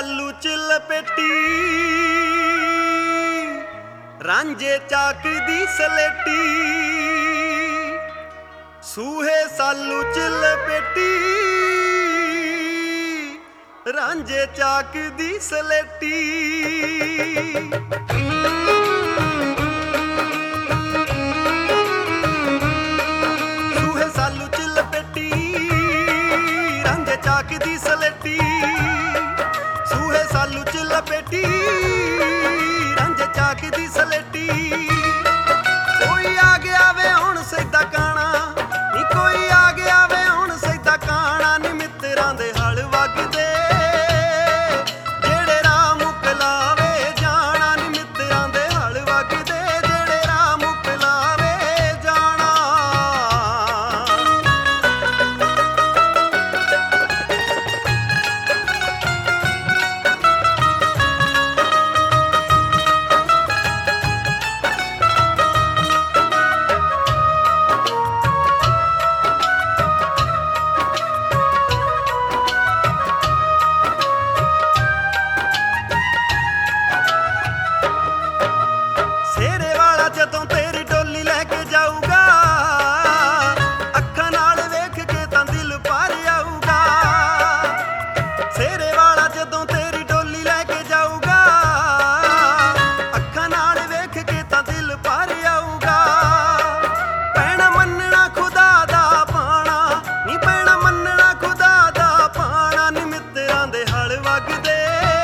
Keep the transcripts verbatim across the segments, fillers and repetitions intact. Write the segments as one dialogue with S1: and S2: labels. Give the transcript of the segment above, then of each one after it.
S1: ਸਾਲੂ ਚ ਲਪੇਟੀ, ਰਾਂਝੇ ਚਾਕ ਦੀ ਸਲੇਟੀ। ਸੂਹੇ ਸਾਲੂ ਚ ਲਪੇਟੀ, ਰਾਂਝੇ ਚਾਕ ਦੀ ਸਲੇਟੀ। ਸੂਹੇ ਸਾਲੂ ਚ ਲਪੇਟੀ, ਰਾਂਝੇ ਚਾਕ ਦੀ ਸਲੇਟੀ। ਸੂਹੇ ਸਾਲੂ ਚ ਲਪੇਟੀ, ਰਾਂਝੇ ਚਾਕ ਦੀ ਸਲੇਟੀ। ਕੋਈ ਆ ਗਿਆ ਵੇ ਹੁਣ ਸੈਦਾ ਕਾਣਾ, ਨੀ ਕੋਈ ਆ ਗਿਆ ਵੇ ਹੁਣ ਸੈਦਾ ਕਾਣਾ। ਨੀ ਮਿੱਤਰਾਂ ਦੇ ਹਲ ਵਗਦੇ ਜਿਹੜੇ ਰਾਹ ਮੁਕਲਾਵੇ ਜਾਣਾ। ਨੀ ਮਿੱਤਰਾਂ ਦੇ ਹਲ ਵਗਦੇ ਜਿਹੜੇ ਰਾਹ ਮੁਕਲਾਵੇ ਜਾਣਾ। ਸ਼ੇਰੇ ਵਾਲਾ ਜਦੋਂ ਤੇਰੀ ਡੋਲੀ ਲੈ ਕੇ ਜਾਊਗਾ, ਅੱਖਾਂ ਨਾਲ ਵੇਖ ਕੇ ਤਾਂ ਦਿਲ ਭਰ ਆਊਗਾ। ਸ਼ੇਰੇ ਵਾਲਾ ਜਦੋਂ ਤੇਰੀ ਡੋਲੀ ਲੈ ਕੇ ਜਾਊਗਾ, ਅੱਖਾਂ ਨਾਲ ਵੇਖ ਕੇ ਤਾਂ ਦਿਲ ਭਰ ਆਊਗਾ। ਪੈਣਾ ਮੰਨਣਾ ਖੁਦਾ ਦਾ ਪਾਣਾ, ਨੀ ਪੈਣਾ ਮੰਨਣਾ ਖੁਦਾ ਦਾ ਪਾਣਾ। ਨੀ ਮਿੱਤਰਾਂ ਦੇ ਹਲ ਵਗਦੇ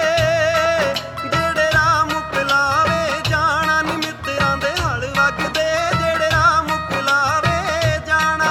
S1: ਜਿਹੜੇ ਰਾਹ ਮੁਕਲਾਵੇ ਜਾਣਾ। ਨੀ ਮਿੱਤਰਾਂ ਦੇ ਹਲ ਵਗਦੇ ਜਿਹੜੇ ਰਾਹ ਮੁਕਲਾਵੇ ਜਾਣਾ।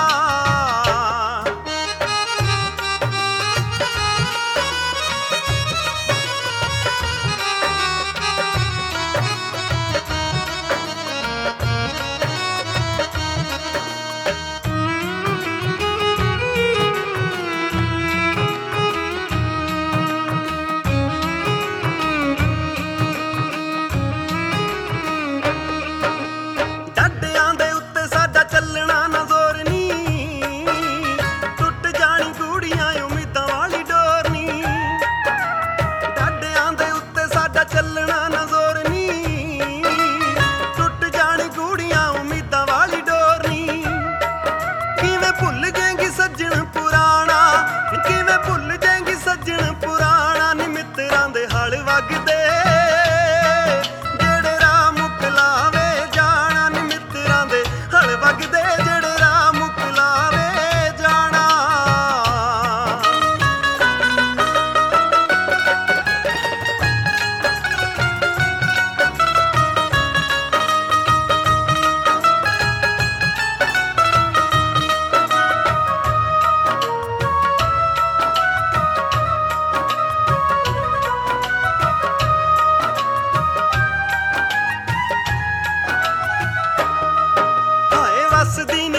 S1: ਡਾਡਿਆਂ ਦੇ ਉੱਤੇ ਸਾਡਾ ਚੱਲਣਾ ਨਾ ਜ਼ੋਰ ਨੀ, ਟੁੱਟ ਜਾਣੀ ਗੂੜੀਆਂ ਉਮੀਦਾਂ ਵਾਲੀ ਡੋਰ ਨੀ। ਡਾਡਿਆਂ ਦੇ ਉੱਤੇ ਸਾਡਾ ਚੱਲਣਾ ਨਾ ਜ਼ੋਰ ਨੀ, ਟੁੱਟ ਜਾਣੀ ਗੂੜੀਆਂ ਉਮੀਦਾਂ ਵਾਲੀ ਡੋਰ ਨੀ। ਕਿਵੇਂ ਭੁੱਲ ਜਾਏਂਗੀ ਸੱਜਣ ਪੁਰਾਣਾ, ਕਿਵੇਂ ਭੁੱਲ ਜਾਏਂਗੀ ਸੱਜਣ ਪੁਰਾਣਾ। ਨੀ ਮਿੱਤਰਾਂ ਦੇ ਹਲ ਵਗਦੇ ਜਿਹੜੇ ਰਾਹ ਮੁਕਲਾਵੇ ਜਾਣਾ। ਨੀ ਮਿੱਤਰਾਂ ਦੇ ਹਲ ਵਗਦੇ ਜਿਹੜੇ ਰਾਹ ਮੁਕਲਾਵੇ ਜਾਣਾ। ਹਾਏ ਵਸਦੀ